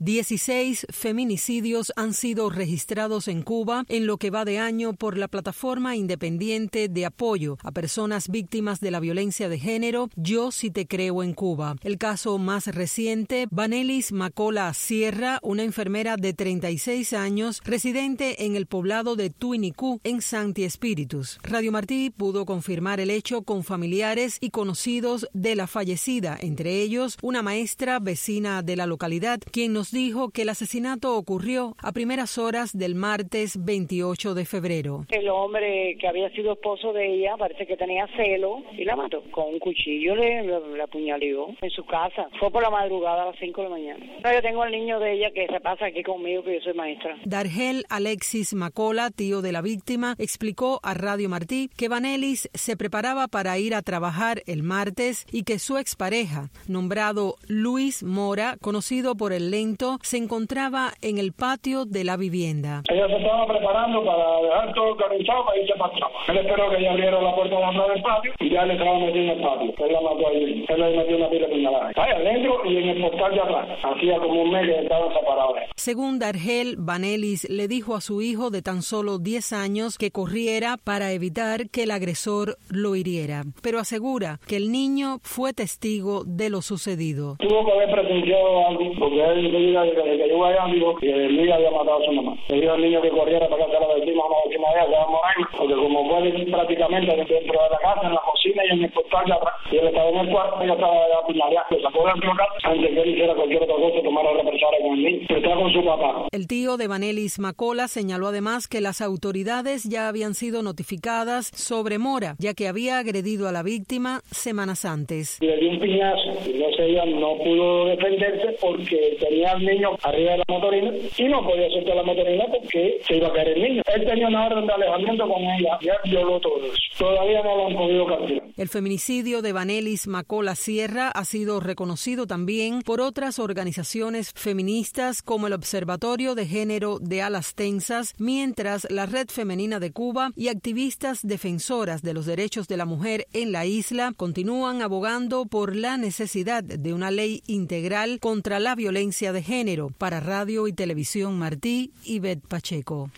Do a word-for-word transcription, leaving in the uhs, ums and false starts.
dieciséis feminicidios han sido registrados en Cuba en lo que va de año por la plataforma independiente de apoyo a personas víctimas de la violencia de género Yo Sí Te Creo en Cuba. El caso más reciente, Vanelis Macola Sierra, una enfermera de treinta y seis años, residente en el poblado de Tuinicú, en Santi Espíritus. Radio Martí pudo confirmar el hecho con familiares y conocidos de la fallecida, entre ellos una maestra vecina de la localidad, quien nos dijo que el asesinato ocurrió a primeras horas del martes veintiocho de febrero. El hombre que había sido esposo de ella parece que tenía celo y la mató con un cuchillo, le, le, le apuñaleó en su casa. Fue por la madrugada a las cinco de la mañana. Yo tengo al niño de ella que se pasa aquí conmigo, que yo soy maestra. Dargel Alexis Macola, tío de la víctima, explicó a Radio Martí que Vanelis se preparaba para ir a trabajar el martes y que su expareja, nombrado Luis Mora, conocido por el Lento, se encontraba en el patio de la vivienda. Ella se estaba preparando para dejar todo organizado para irse para atrás. Él esperó que ella abriera la puerta de atrás del patio y ya le estaba metiendo en el patio. Él la mató ahí. Él le metió una pila de puñaladas. Ahí adentro y en el portal de atrás. Hacía como un mes que estaban separados. Según Dargel, Vanelis le dijo a su hijo de tan solo diez años que corriera para evitar que el agresor lo hiriera, pero asegura que el niño fue testigo de lo sucedido. Tuvo que haber presenciado algo, porque él diga que desde que yo allá dijo que el niño había matado a su mamá. Le dijo al niño que corriera para que se la vecina, una vecina de ella, porque como fue prácticamente dentro de la casa, en la cocina y en el portal de atrás, y él estaba en el cuarto, ella estaba apuñaleada, se sacó dentro de la casa antes que él hiciera cualquier otra cosa, tomara represalia con el niño. Está con su papá. El tío de Vanelis Macola señaló además que las autoridades ya habían sido notificadas sobre Mora, ya que había agredido a la víctima semanas antes. Le dio un piñazo y no sé, ella no pudo defenderse porque tenía al niño arriba de la motorina y no podía soltar la motorina porque se iba a caer el niño. Él tenía una orden de alejamiento con ella, ya violó todo eso. Todavía no lo han podido capturar. El feminicidio de Vanelis Macola Sierra ha sido reconocido también por otras organizaciones feministas como el Observatorio de Género de Alas Tensas, mientras la Red Femenina de Cuba y activistas defensoras de los derechos de la mujer en la isla continúan abogando por la necesidad de una ley integral contra la violencia de género. Para Radio y Televisión Martí, Ivette Pacheco.